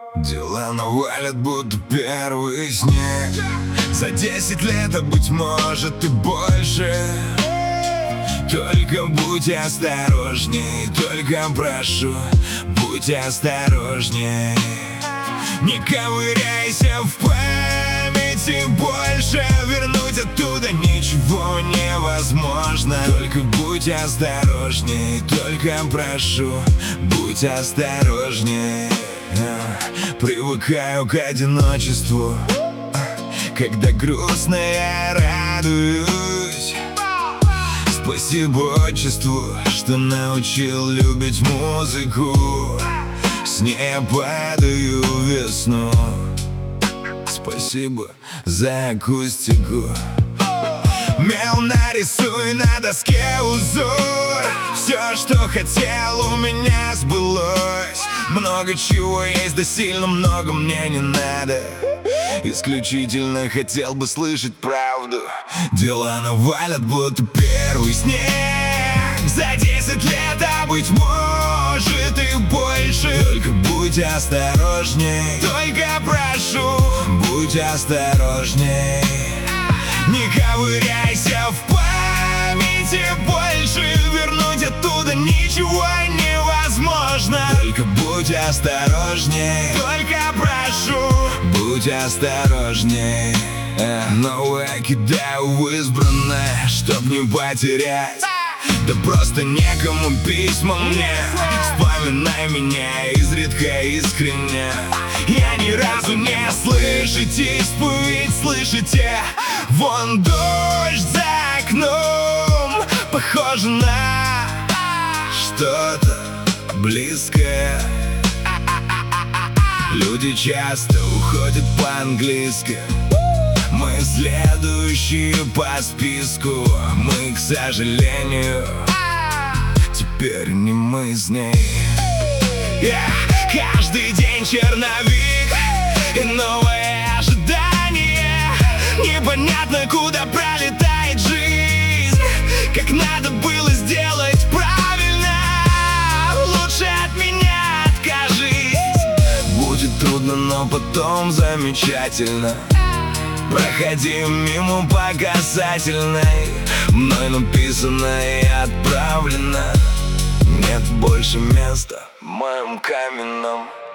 Дела навалят, будто первый снег. За 10 лет, а быть может и больше. Только будь осторожней, только прошу, будь осторожней. Не ковыряйся в памяти больше, вернуть оттуда ничего невозможно. Только будь осторожней, только прошу, будь осторожней. Привыкаю к одиночеству, когда грустно я радуюсь. Спасибо отчеству, что научил любить музыку. С ней я падаю в весну. Спасибо за акустику. Мел нарисуй на доске узор. Все, что хотел, у меня сбылось. Много чего есть, да сильно много мне не надо. Исключительно хотел бы слышать правду. Дела навалят, будто первый снег. За 10 лет, а быть может и больше. Только будь осторожней, только прошу, будь осторожней. Не ковыряйся в памяти больше, вернуть оттуда ничего невозможно. Только будь осторожней, только прошу, будь осторожней. Новое кидаю в избранное, чтоб не потерять. Да просто некому письма мне. Вспоминай меня изредка искренне. Я ни разу не слышите исповедь, слышите? Вон дождь за окном, похоже на что-то близкое. Люди часто уходят по-английски. Мы следующие по списку. Мы, к сожалению, теперь не мы с ней. Каждый день черновик и новое ожидание. Непонятно, куда пролетает жизнь. Как надо было сделать правильно. Лучше от меня откажись. Будет трудно, но потом замечательно. Проходи мимо по касательной. Мной написано и отправлено. Нет больше места в моем каменном